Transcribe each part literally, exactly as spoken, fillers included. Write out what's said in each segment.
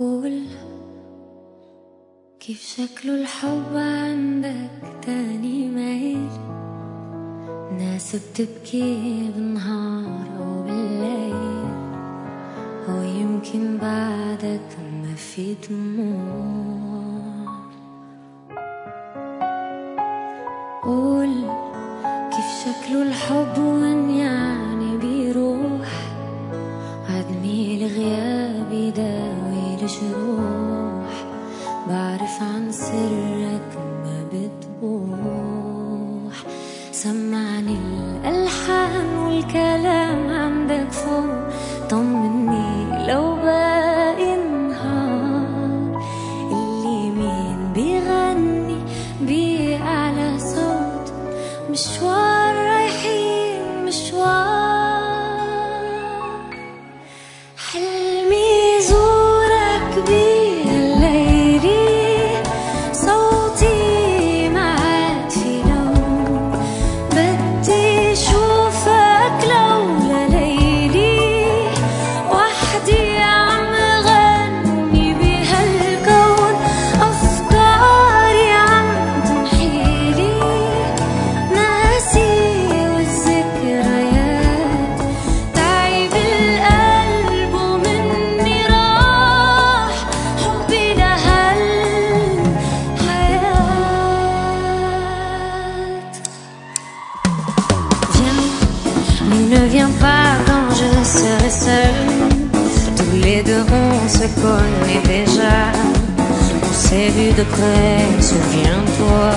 قول كيف شكله الحب عندك تاني مايل، ناس بتبكي بالنهار أو بالليل، أو يمكن بعدك ما في دموع. قول كيف شكله الحب وين يعني بيروح، عدمي الغياب يداوي الجروح، بعرف عن سرك ما بتبوح. سمعني الألحان والكلام عندك فوق، طمني لو باقي النهار، اللي مين بيغني بأعلى صوت، مشوار رايحين مشوار. حلمي زورك بهالليلة، صوتي معك في لون، بدي شوفك لولا ليلي، وحدي عم غني بهالكون، أفكاري عم تنحيلي، ناسي والذكريات تعب القلب ومني راح، حبي لهالحياة. Viens, mais ne viens pas quand je serai seule. Tous les deux on se connaît déjà, on s'est vu de près, souviens-toi.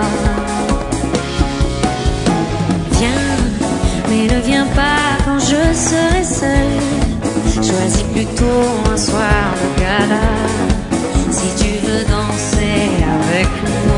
Viens, mais ne viens pas quand je serai seule. Choisis plutôt un soir de gala, si tu veux danser avec moi.